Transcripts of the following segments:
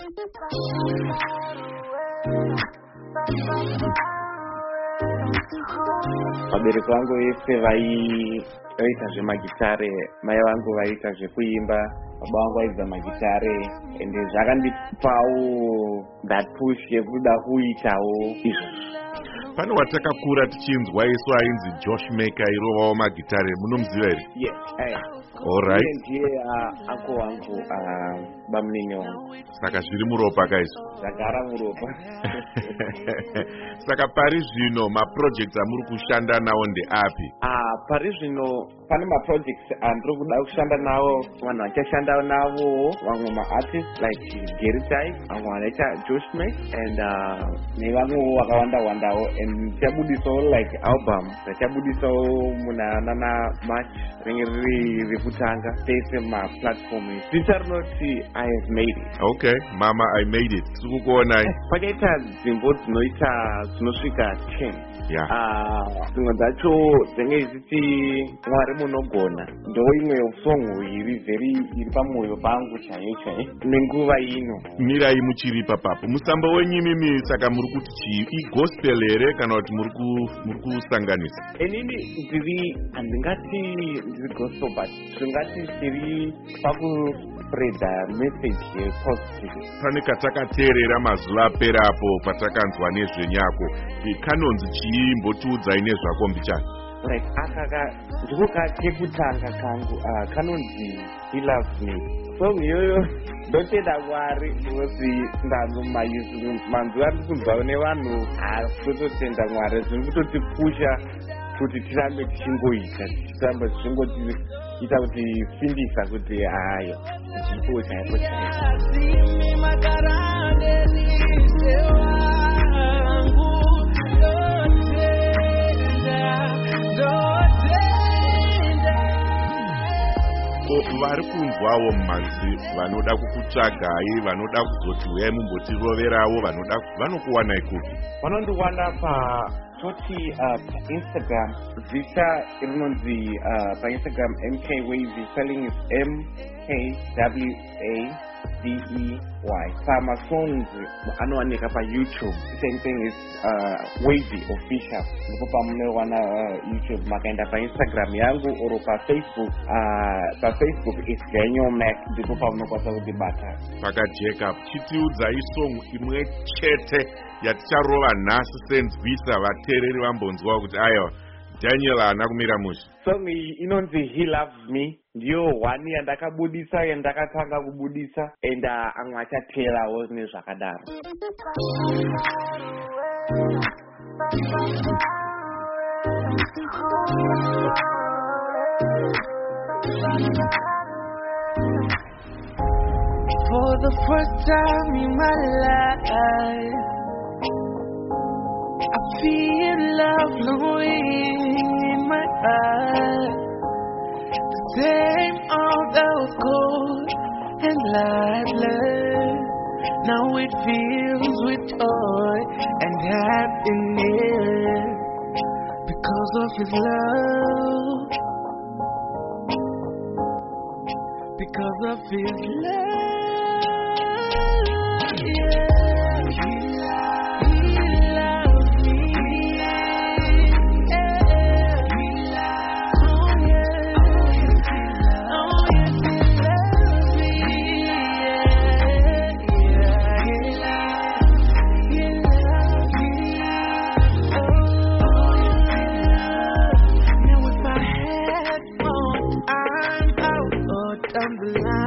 Vabereki vangu vese vaiita zvemagitare, mai vangu vaiita zvekuimba, baba vangu vaidza magitare, ende zvakandipawo that push yekuda kuitawo izvozvo. Pane watakakura tichinzwa isu ainzi Josh Maker airovawo magitare, munomuziva here? Yes, all right. Ndiye uncle wangu bamunini wangu. Saka zviri muropa kaizvo? Zvagara muropa. Saka pari zvino maprojects amuri kushanda nawo ndeapi? Pari zvino pane maprojects andiri kuda kushanda nawo, vanhu vachashanda navo, vamwe maartists like Gary Tai, vamwe vanoita Josh Maker and nevamwewo vakawanda-wandawo, and tichabudisawo like album tichabudisawo muna March ringe riri rekutanga tese maplatform. Dita rinoti I have made it. Okay, Mama I made it. Sikukuonai. Pakaita dzimbo dzinosvika 10. Dzimwe dzacho dzinenge dzichiti Mwari munogona, ndo imwe song iri pamwoyo pangu chaiyo nenguva ino. Mirai muchiri papapo musambo wenyimimi, saka muri kuti chii, igospel here kana kuti muri kusanganisa? Inini handingati ndiri gospel, but zvingati tiri pakuspreada message yepositive. Pane katakateerera mazuva aperapo patakanzwa nezvenyako, kanonzi chii, mbotiudzai nezvako mbichana? Like ndiko kekutanga kangu kanonzi He Loves Me. Song iyoyo ndotenda Mwari kuti ndanzomayuzu manzwi ari kunzwawo nevanhu kutotenda Mwari zviri kutotipusha kuti tirambe tichingoita, tirambe tichingotiita kuti simbisa kuti hayo chipo chaipo vari kunzwawo mumhanzi vanoda kukutsvagai, vanoda kuzoti uyai mumbotiroverawo, vanokuwanai kupi? Vanondiwana toti Instagram, zita rinonzi paInstagram MK Wavy, spelling is MKWAVEY. Pamasongs anowanika paYouTube, same thing is Wavy Official. Ndipo pamunowana YouTube, makaenda paInstagram yangu oro paFacebook. PaFacebook is Daniel Mac, ndipo pamunokwanisa kundibata. Pakajeka, chitiudzai song imwe chete yaticharova nhasi senzwisa vateereri vambonzwa kuti aiwa Daniel haana kumira musha. Song iyi inonzi He Loves Me, ndiyo one yandakabudisa, yandakatanga kubudisa, and amwe achateerawo nezvakadaro. For the first time in my life, I feel love flowing in my heart. The same old that was cold and lifeless, now it fills with joy and happiness because of His love. Because of His love.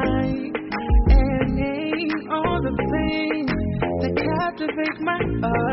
My